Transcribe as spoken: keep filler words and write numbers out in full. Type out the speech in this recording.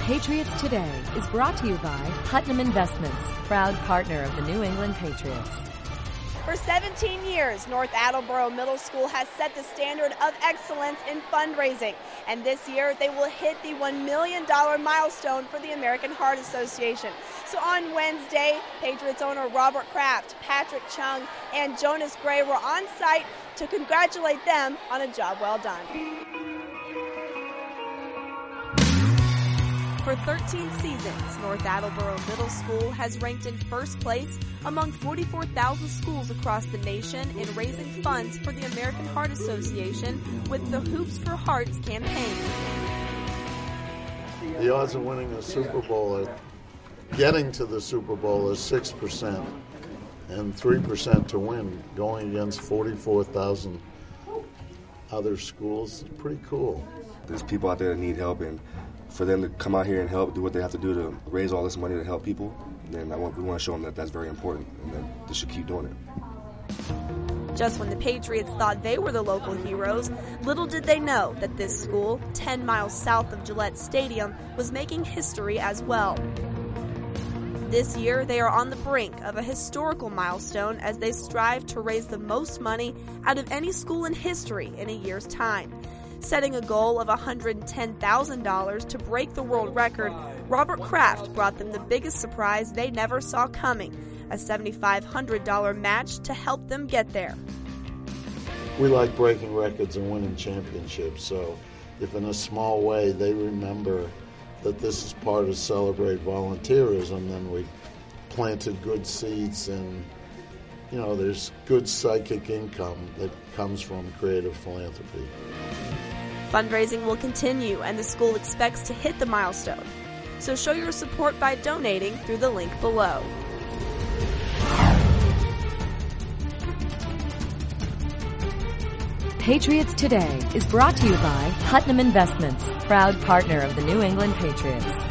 Patriots Today is brought to you by Putnam Investments, proud partner of the New England Patriots. For seventeen years, North Attleboro Middle School has set the standard of excellence in fundraising. And this year, they will hit the one million dollars milestone for the American Heart Association. So on Wednesday, Patriots owner Robert Kraft, Patrick Chung, and Jonas Gray were on site to congratulate them on a job well done. For thirteen seasons, North Attleboro Middle School has ranked in first place among forty-four thousand schools across the nation in raising funds for the American Heart Association with the Hoops for Hearts campaign. The odds of winning a Super Bowl, getting to the Super Bowl, is six percent and three percent to win, going against forty-four thousand other schools. It's pretty cool. There's people out there that need help, and for them to come out here and help do what they have to do to raise all this money to help people, then I want, we want to show them that that's very important and that they should keep doing it. Just when the Patriots thought they were the local heroes, little did they know that this school, ten miles south of Gillette Stadium, was making history as well. This year, they are on the brink of a historical milestone as they strive to raise the most money out of any school in history in a year's time. Setting a goal of one hundred ten thousand dollars to break the world record, Robert Kraft brought them the biggest surprise they never saw coming, a seven thousand five hundred dollars match to help them get there. We like breaking records and winning championships, so if in a small way they remember that this is part of Celebrate Volunteerism, then we've planted good seeds, and you know, there's good psychic income that comes from creative philanthropy. Fundraising will continue, and the school expects to hit the milestone. So show your support by donating through the link below. Patriots Today is brought to you by Putnam Investments, proud partner of the New England Patriots.